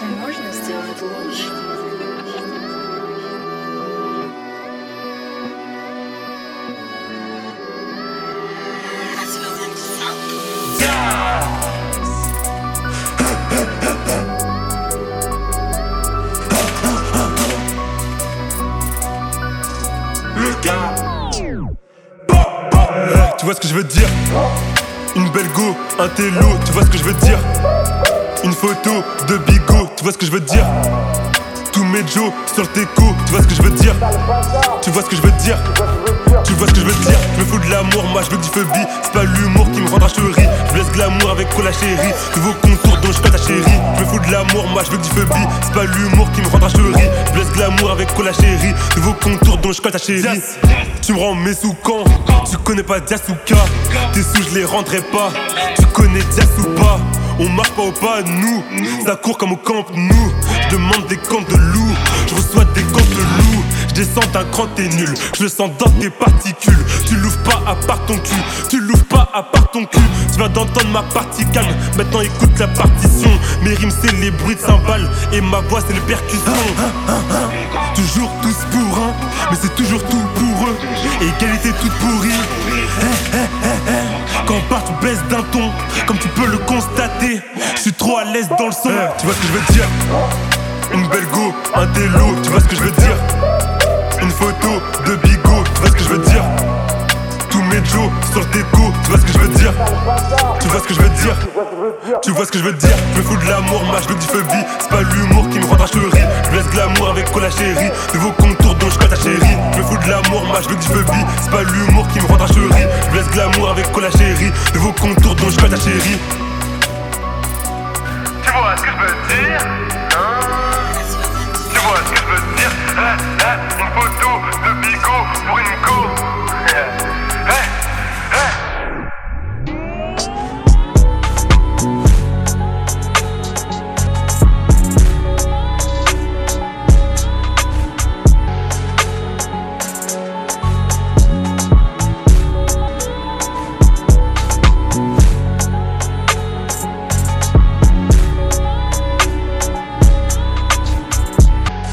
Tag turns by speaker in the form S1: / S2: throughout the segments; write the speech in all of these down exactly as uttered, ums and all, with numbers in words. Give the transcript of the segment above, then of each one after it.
S1: Конечно, можно сделать лучше.
S2: Tu vois ce que je veux dire? Une belle go, un télo, tu vois ce que je veux dire? Une photo de bigot, tu vois ce que je veux dire? Tous mes Joe sur le teco, tu vois ce que je veux dire? Tu vois ce que je veux dire? Tu vois ce que je veux dire? Je me fous de l'amour, moi je veux du phobie. C'est pas l'humour qui me rendra chérie. Je laisse glamour avec cola chérie. Nouveau contour dont je ta chérie. Je me fous de l'amour, moi je veux du phobie. C'est pas l'humour qui me rendra chérie. Je laisse glamour avec cola chérie. Nouveau contour dont je ta chérie. Tu me rends mes sous quand tu connais pas Diasuka. Tes sous je les rendrai pas. Tu connais Dias ou pas? On marche pas au pas, nous. Ça court comme au camp, nous. Je demande des camps de loups. Je reçois des camps de loups. Je descends d'un cran, t'es nul. Je le sens dans tes particules. Tu l'ouvres pas à part ton cul. Tu l'ouvres pas à part ton cul. Tu viens d'entendre ma partie calme. Maintenant écoute la partition. Mes rimes c'est les bruits de cymbales. Et ma voix c'est les percussions. Toujours tous pour un. Mais c'est toujours tout pour eux. Égalité toute pourrie. Quand on part tu baisses d'un ton. Comme tu peux le constater. Je suis trop à l'aise dans le son. Tu vois ce que je veux dire? Une belle go, un télo, tu vois ce que je veux dire? Une photo de bigot, tu vois ce que je veux dire? Tous mes Joe sur le déco, tu vois ce que je veux dire? Tu vois ce que je veux dire? Tu vois ce que je veux dire? Je me fous de l'amour, moi je veux du phobie. C'est pas l'humour qui me rendra chérie. Je laisse glamour avec cola chérie. Nouveau contour dont je ta chérie. Je me fous de l'amour, moi je veux du phobie. C'est pas l'humour qui me rendra chérie. Je laisse glamour avec cola chérie. Nouveau contour dont je ta chérie.
S3: Tu vois ce que je veux dire? Tu vois ce que je veux dire? Hein, hein, une photo de bigot pour une go. Hein, hein.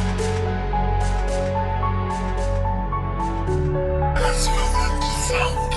S1: That's what I'm saying.